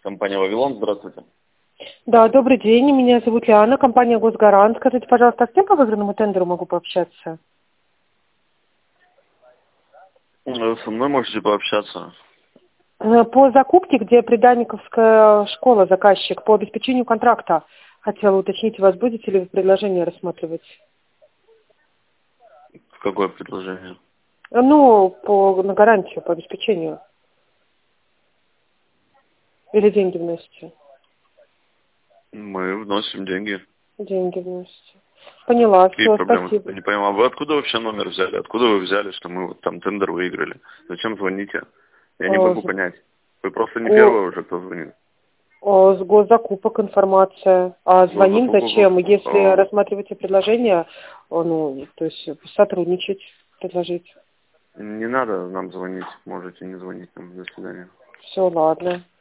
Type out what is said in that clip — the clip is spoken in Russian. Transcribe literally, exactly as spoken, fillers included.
Компания «Вавилон», здравствуйте. Да, добрый день, меня зовут Лиана, компания «Госгарант». Скажите, пожалуйста, а с кем по выигранному тендеру могу пообщаться? Вы со мной можете пообщаться. Э, По закупке, где Приданиковская школа, заказчик, по обеспечению контракта. Хотела уточнить, у вас будете ли вы предложение рассматривать? Какое предложение? Э, Ну, по, на гарантию, по обеспечению. Или деньги вносите? Мы вносим деньги. Деньги вносите. Поняла, Какие все, проблемы? спасибо. Не понимаю, а вы откуда вообще номер взяли? Откуда вы взяли, что мы вот там тендер выиграли? Зачем звоните? Я не Э, могу с понять. Вы просто не го- первый уже, кто звонит. э, с госзакупок информация. А звоним Госзакупок, зачем? Если а, рассматриваете предложение, э, ну, то есть сотрудничать, предложить. не надо нам звонить. Можете не звонить нам. До свидания. Все, ладно.